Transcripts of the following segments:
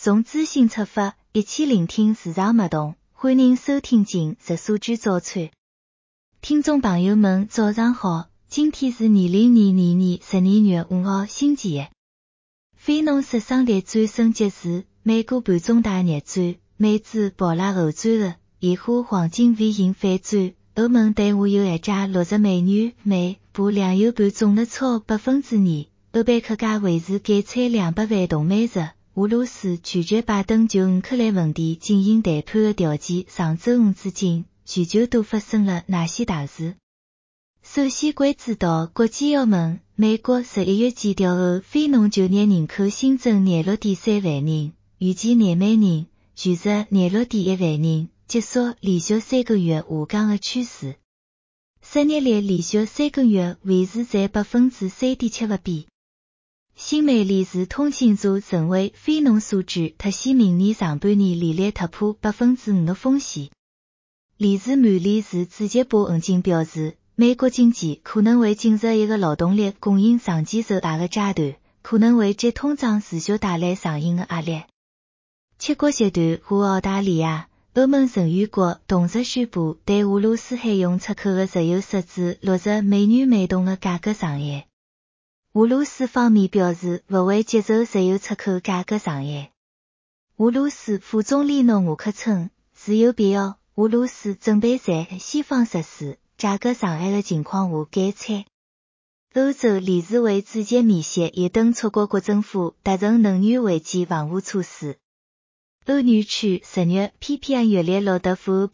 从资讯出发，一起聆听市场脉动，欢迎收听今日数据早餐。听众朋友们，早上好，今天是2022年12月5号星期一。非农杀伤力战升级时，美国盘中大逆转，美指暴拉后转日，现化黄金 V 型反转。欧盟对下有1.60美元每布粮油盘总值超 2%， 欧佩克加维持减产200万桶每日。俄罗斯拒绝拜登就乌克兰问题进行谈判的条件。上周五至今，全球都发生了哪些大事？首先关注到国际要闻，美国11月减调后，非农就业人口新增26.3万人，预计年每人全值26.1万人，结束连续3个月下降的趋势。失业率连续3个月维持在 3.7% 不变。新美联社通讯社认为，非农数据凸显明年上半年利率突破 5% 的风险。联社媒体是主席鲍恩金表示，美国经济可能会进入一个劳动力供应长期受压的阶段，可能会给通胀持续带来上行的压力。七国集团和澳大利亚、欧盟成员国同时宣布对俄罗斯海用出口的石油设置60美元每桶的价格上限。俄罗斯方面表示不会接受石油出口价格上限。俄罗斯副总理诺瓦克称，是有必要，俄罗斯准备在西方实施价格上限的情况下减产。欧洲理事会主席米歇尔等出国国政府达成能源危机防护措施。欧元区10月 PPI 月率录得负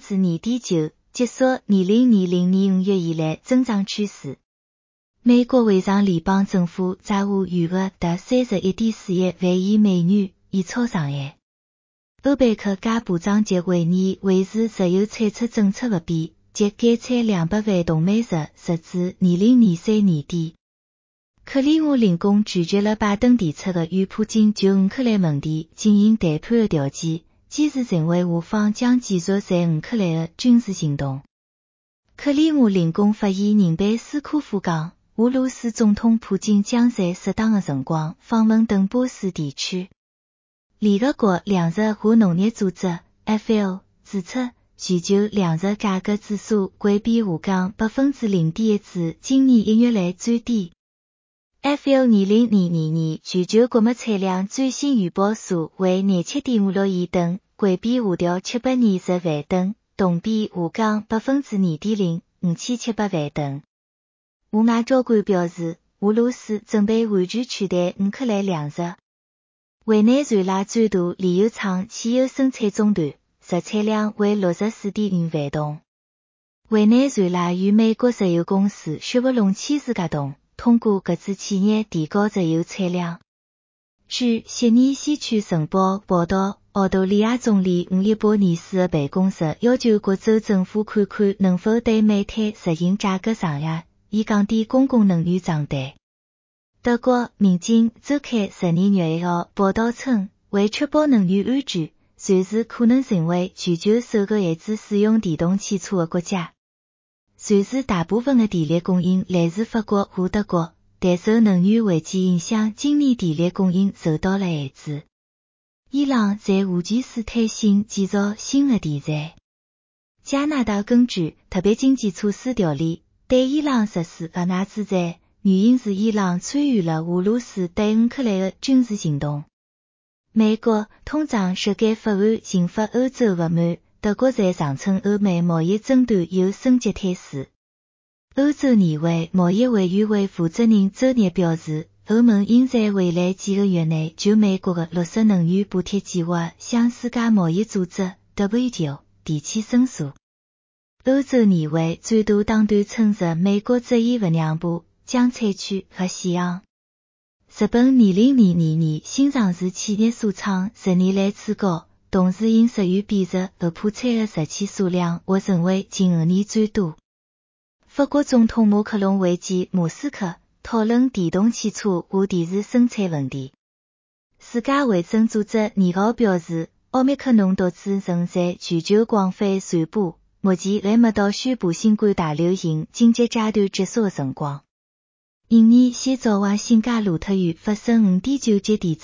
2.9%， 结束2020年5月以来增长趋势。美国委上联邦政府债务余额达 31.41万亿美元，已超上限。欧佩克加部长级会议维持石油产出政策不变，即减产200万桶每日，直至2023年底。克里姆林宫拒绝了拜登提出的与普京就乌克兰问题进行谈判的条件，坚持认为俄方将继续在乌克兰的军事行动。克里姆林宫发言人贝斯科夫讲，俄罗斯总统普京将在适当的辰光访问顿巴斯地区。联合国粮食和农业组织 FAO 指出，全球粮食价格指数环比下降 0.1% 至今年1月来最低。FAO 2022年全球穀物产量最新预报数为 27.56 亿吨，环比下调720万吨，同比下降 2.0%， 5700万吨。俄外交官表示，俄罗斯准备完全取代乌克兰粮食。委内瑞拉最大炼油厂汽油生产中断，日产量为 64.5 万桶。委内瑞拉与美国石油公司雪佛龙签署合同，通过搿支企业提高石油产量。据悉尼西区晨报报道，澳大利亚总理伍利巴尼斯的办公室要求各州政府看看能否对煤炭实行价格上限，以降低公共能源账单。德国民警周刊12月1号报道称，为确保能源安全，瑞士可能成为全球首个限制使用电动汽车的国家。瑞士大部分的电力供应来自法国和德国，但受能源危机影响，今年电力供应受到了限制。伊朗在乌吉斯坦省建造新的电站。加拿大根据特别经济措施条例对伊朗实施额外制裁，原因是伊朗参与了俄罗斯对乌克兰的军事行动。美国通胀修改法案刑罚欧洲不满，德国在上称欧美贸易争端有升级态势。欧洲议会贸易委员会负责人周日表示，欧盟应在未来几个月内就美国的绿色能源补贴计划向世界贸易组织 WTO 提起申诉。欧洲议会最大党团称日美国执意不让步，将采取核限行。日本2022年新上市企业数创10年来最高，同时因石油贬值而破产的实体数量或成为近5年最多。法国总统马克龙会见莫斯科，讨论电动汽车和电池生产问题。世界卫生组织2号表示，奥密克戎毒株仍在全球广泛传播，目前还没到宣布新冠大流行紧急阶段结束的辰光。印尼西爪哇新加鲁特县发生 5.9 级地震，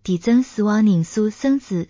地震死亡人数升至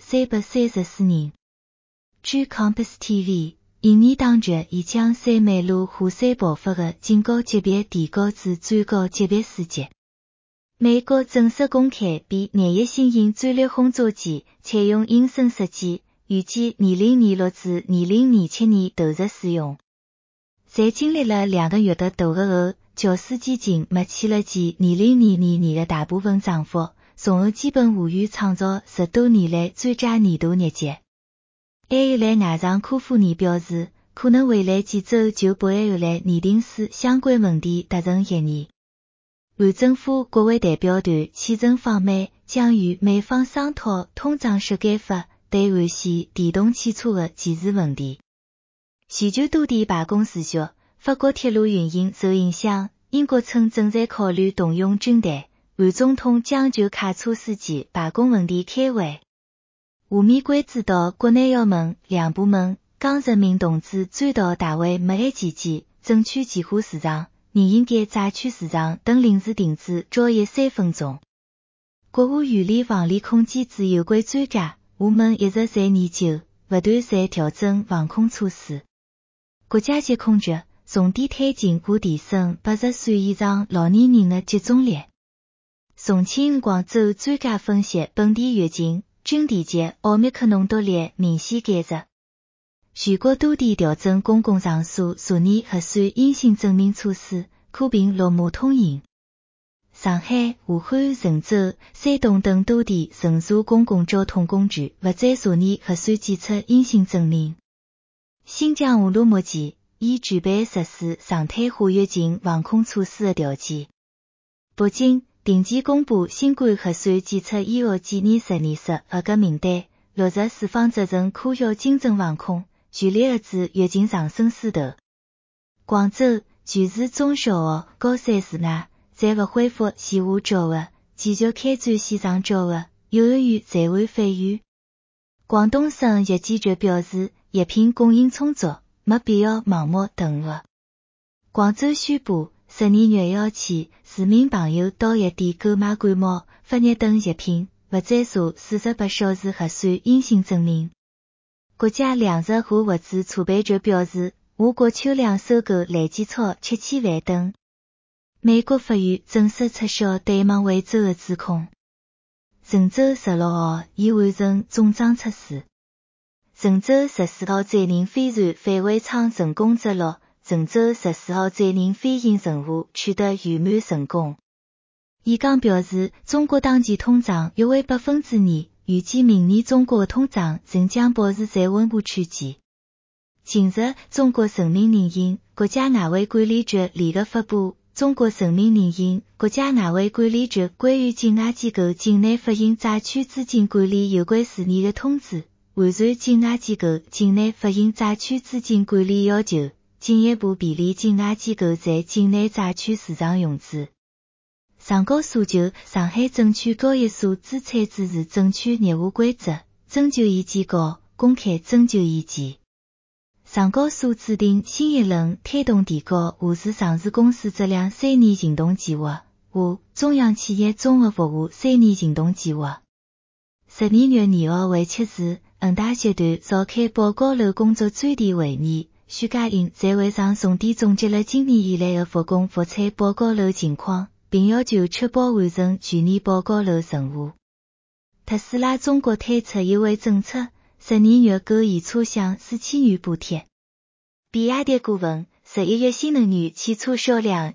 334人。据 Campus TV， 印尼当局已将三美路火山爆发的警告级别提高至最高级别4级。美国正式公开比日裔新型战略轰炸机采用隐身设计，预计2026至2027年投入使用。在经历了2个月的斗恶后，教师基金默契了其2022年的大部分涨幅，从而基本无虞创造10多年来最佳年度业绩。爱尔兰外长科夫尼表示，可能未来几周就北爱尔兰拟定使相关问题达成协议。韩政府国会代表团启程访美，将与美方商讨通胀税改法对韩系电动汽车的歧视问题。全球多地罢工持续，法国铁路运营受影响，英国称正在考虑动用军队，韩总统将就卡车司机罢工问题开会。下面关注到国内要闻2部门，江人民同志追悼大会没案期间，证券期货市场、年应该债券市场等临时停止交易3分钟。国务院里防理空机制有关专家，我们一直在研究，不断在调整防控措施。国家级空局重点推进和提升80岁以上老年人的接种率。重庆、广州专家分析本地疫情，军地级奥密克戎毒力明显减弱。全国多地调整公共场所查验核酸阴性证明措施，可凭绿码通行。上海、武汉、郑州、山东等多地乘坐公共交通工具不再查验核酸检测阴性证明。新疆乌鲁木齐已举办实施常态化疫情防控措施的条件。北京定期公布新冠核酸检测医学检验实验室合格名单，落实四方责任科学精准防控，全力遏制疫情上升势头。广州全市中小学高三除外，暂勿恢复线下教学，继续开展线上教学，幼儿园暂缓返园。广东省药监局表示，药品供应充足，没必要盲目囤货。广州宣布12月1号起，市民朋友到药店购买感冒、发热等药品，勿再查48小时核酸阴性证明。国家粮食和物资储备局表示，我国秋粮收购累计超7000万吨。美国法院正式撤销对孟晚舟的指控。郑州16号已完成总装测试。郑州14号载人飞船返回舱成功着陆，郑州14号载人飞行任务取得圆满成功。伊讲表示，中国当前通胀约为 2%， 预计明年中国的通胀仍将保持在温和区间。近日，中国人民银行、国家外汇管理局联合发布中国人民银行、国家外汇管理局关于境外机构境内发行债券资金管理有关事宜的通知，完善境外机构境内发行债券资金管理要求，进一步便利境外机构在境内债券市场融资。上告诉求上海证券交易所资产支持证券业务规则征求意见稿公开征求意见。上告所制定新一轮推动提高下市上市公司质量3年行动计划，下中央企业综合服务3年行动计划。12月2号为7日，恒大集团召开保高楼工作专题会议，许家印在会上重点总结了今年以来的复工复产保高楼情况，并要求确保完成全年保高楼任务。特斯拉中国推出优惠政策，12月购现车享4000元补贴。比亚迪顾问，11月新能源汽车销量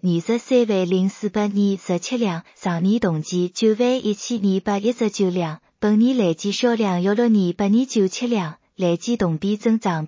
230417辆，上年同期91219辆，本年累计销量16897辆，累计同比增长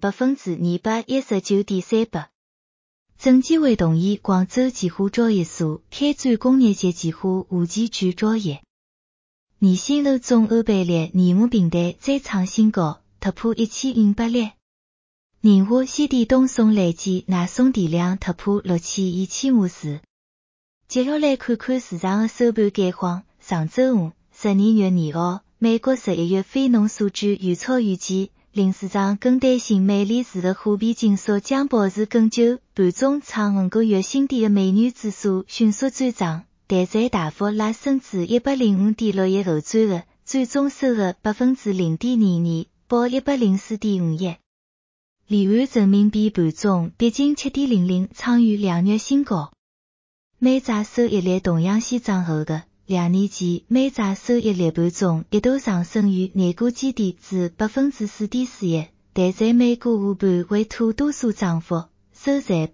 219.38%。证监会同意广州期货交易所开展工业级期货无期权交易。年薪欧中欧倍率年化平台再创新高，突破1500例。宁夏西电东送累计外送电量突破6100千瓦时。接下来看看市场的收盘概况。上周五，12月2号，美国11月非农数据预超预期，令市场更担心美联储的货币紧缩将保持更久。盘中创5个月新低的美元指数迅速转涨，但在大幅拉升至105.61后转弱， 最终收入 0.22%，报 104.51亿。离岸人民币盘中逼近 7.00， 创于2月新高。美债收益率同样显涨后的2年期美债收益率盘中一度上升于内股基底至 4.41%， 但在美股下盘为大多数涨幅，收在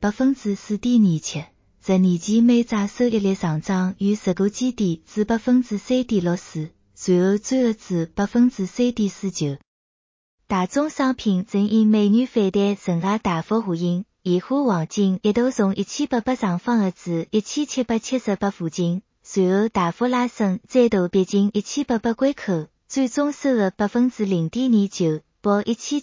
4.27%。10年期美债收益率上涨于10个基点至 3.64%， 随后转入至 3.49%。大宗商品正因美元反弹顺而大幅下行，现货黄金一度从1800上方至1778附近，随后大幅拉升，再度逼近1800关口，最终收入 0.29%， 报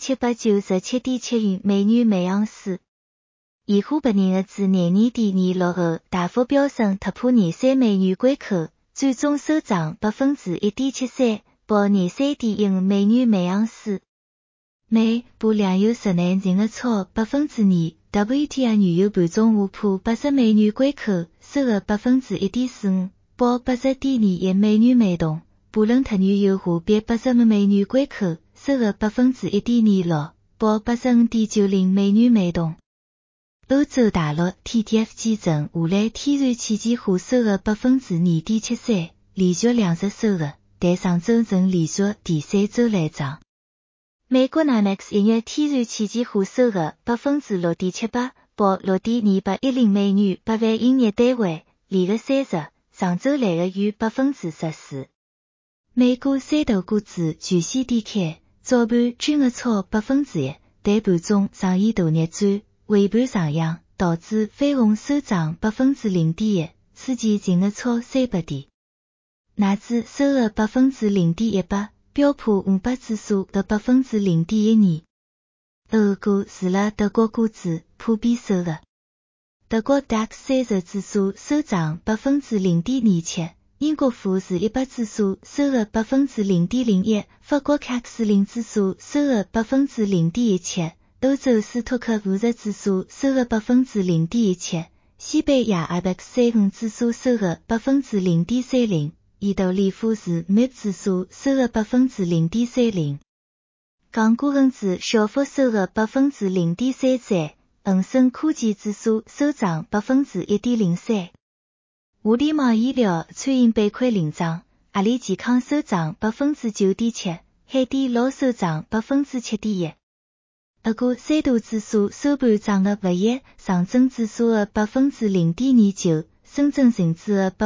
1797.7美元每盎司。现货8年至廿年底年6后大幅飙升，突破23美元关口，最终收涨 1.73%， 报 23.15美元每盎司。美布粮油10年仍然超 2%，WTI 原油盘中下破80美元关口，收入 1.45%， 报 80.21美元每桶。布伦特原油下跌85美元关口，收入 1.26%， 报 85.90美元每桶。欧洲大陆 TTF 基准下来天然气期货收入 2.73%， 连续2日收入，但上周仍连续第3周来涨。美国 NYMEX 1月天然气期货收入 6.78%， 报 6.2810美元8万英业单位，连续3日，上周来的逾 14%。美国三大股指全线低开，早盘均日超 1%， 但盘中上演大逆转，尾盘上扬，导致飞鸿收涨 0.1%， 此前净日超300点。纳指收入 0.18%， 标普500指数的 0.12%。欧股除了德国股指普遍收入，德国 DAX 30指数收涨 0.27%， 英国富时100指数收入 0.01%， 法国 CAC 40指数收入 0.17%， 欧洲斯托克50指数收入 0.17%， 西班牙 IBEX 35指数收入 0.30%， 意大利富时 MIB 指数收入 0.30%。港股恒指小幅收入 0.33%， 恒生科技指数收涨 1.03%。互联网医疗餐饮板块领涨，阿里健康收涨 9.7%， 海底捞收涨 7.1%。不过三大指数收盘涨了不一，上证指数的 0.29%， 深圳成指的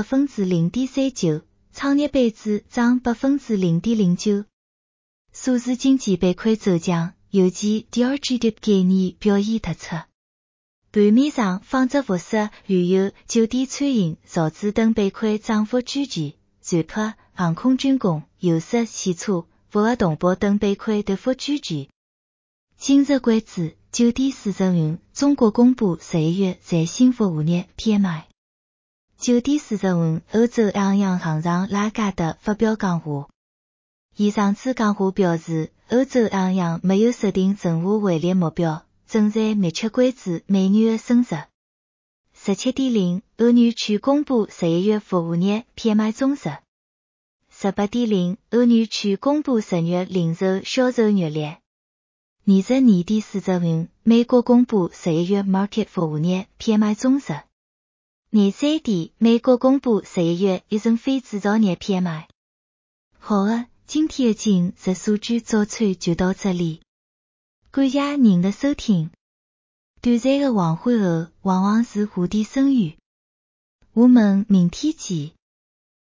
0.39%， 创业板指涨 0.09%。数字经济板块走强，尤其第二季度概念表现突出。盘面上，纺织服饰、旅游、酒店餐饮、造纸等板块涨幅居前，船舶、航空军工、有色、汽车、复合动保等板块跌幅居前。今日关注酒店市场运，中国公布11月在新服务业 PMI。酒店市场运，欧洲央行行长拉加德发表讲话。伊上次讲话表示，欧洲央行没有设定任何汇率目标，正在密切关注美元的升值。17.0， 欧元区公布11月服务业 PMI 总值。18.0， 欧元区公布10月零售销售月率。20年底市场运，美国公布11月 Market 服务业 PMI 总值。23点，美国公布11月一审非制造业 PMI。好的，今天的今日数据早餐就到这里。感谢您的收听。短暂的黄昏后，往往是蝴蝶声语。我们明天见。